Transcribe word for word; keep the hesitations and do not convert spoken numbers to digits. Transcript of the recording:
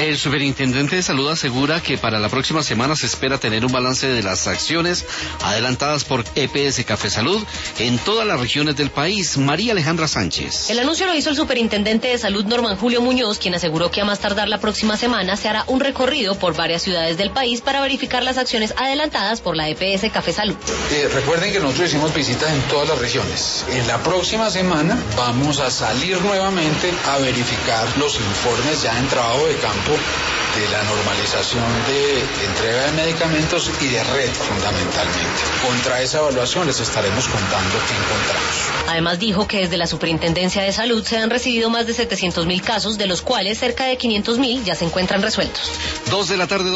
El superintendente de Salud asegura que para la próxima semana se espera tener un balance de las acciones adelantadas por E P S Café Salud en todas las regiones del país. María Alejandra Sánchez. El anuncio lo hizo el superintendente de Salud Norman Julio Muñoz, quien aseguró que a más tardar la próxima semana se hará un recorrido por varias ciudades del país para verificar las acciones adelantadas por la E P S Café Salud. Eh, recuerden que nosotros hicimos visitas en todas las regiones. En la próxima semana vamos a salir nuevamente a verificar los informes ya en trabajo de campo de la normalización de entrega de medicamentos y de red fundamentalmente. Contra esa evaluación les estaremos contando qué encontramos. Además dijo que desde la Superintendencia de Salud se han recibido más de setecientos mil casos, de los cuales cerca de quinientos mil ya se encuentran resueltos. Dos de la tarde.